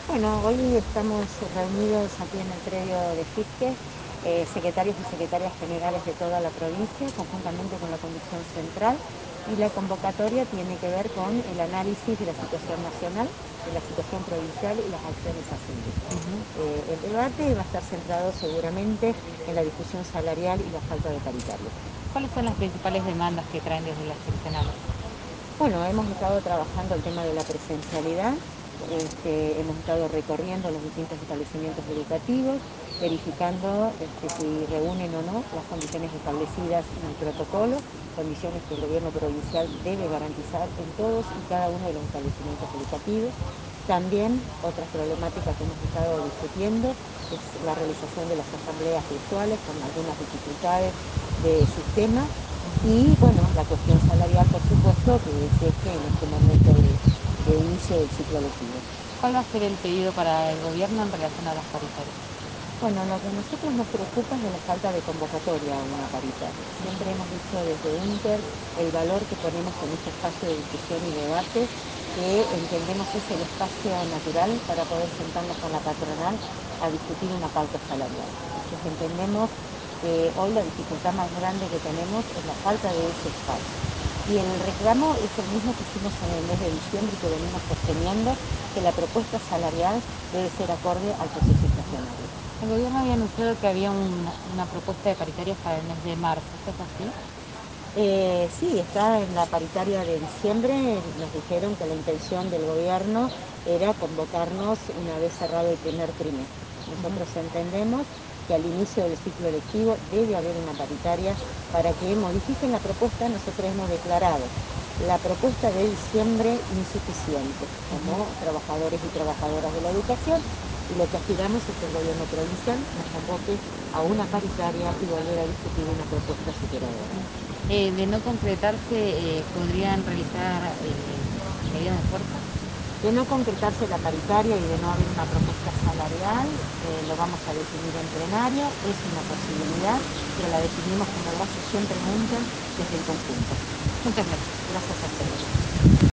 Bueno, hoy estamos reunidos aquí en el predio de FIPCE, secretarios y secretarias generales de toda la provincia, conjuntamente con la conducción central, y la convocatoria tiene que ver con el análisis de la situación nacional, de la situación provincial y las acciones a seguir. Ujú. El debate va a estar centrado seguramente en la discusión salarial y la falta de paritaria. ¿Cuáles son las principales demandas que traen desde las seccionales? Bueno, hemos estado trabajando el tema de la presencialidad, hemos estado recorriendo los distintos establecimientos educativos, verificando si reúnen o no las condiciones establecidas en el protocolo, condiciones que el gobierno provincial debe garantizar en todos y cada uno de los establecimientos educativos. También otras problemáticas que hemos estado discutiendo es la realización de las asambleas virtuales con algunas dificultades de sistema y bueno, la cuestión salarial, por supuesto, que es eje en este momento de inicio del ciclo lectivo. ¿Cuál va a ser el pedido para el gobierno en relación a las paritarias? Bueno, lo que a nosotros nos preocupa es de la falta de convocatoria a una paritaria. Siempre hemos dicho desde UNTER el valor que ponemos en este espacio de discusión y debate, que entendemos es el espacio natural para poder sentarnos con la patronal a discutir una pauta salarial. Entonces entendemos que hoy la dificultad más grande que tenemos es la falta de ese espacio. Y el reclamo es el mismo que hicimos en el mes de diciembre y que venimos sosteniendo, que la propuesta salarial debe ser acorde al proceso inflacionario. El gobierno había anunciado que había una propuesta de paritarias para el mes de marzo. ¿Esto es así? Sí, está en la paritaria de diciembre, nos dijeron que la intención del gobierno era convocarnos una vez cerrado el primer trimestre. Ujú. Nosotros entendemos que al inicio del ciclo lectivo debe haber una paritaria para que modifiquen la propuesta. Nosotros hemos declarado la propuesta de diciembre insuficiente Ujú. como trabajadores y trabajadoras de la educación, y lo que aspiramos es que el gobierno provincial nos convoque a una paritaria y volver a discutir una propuesta superadora. De no concretarse, ¿podrían realizar medidas de fuerza? De no concretarse la paritaria y de no haber una propuesta salarial, lo vamos a definir en plenario, es una posibilidad, pero la definimos como lo hace siempre UNTER desde el conjunto. Muchas gracias. Gracias a ustedes.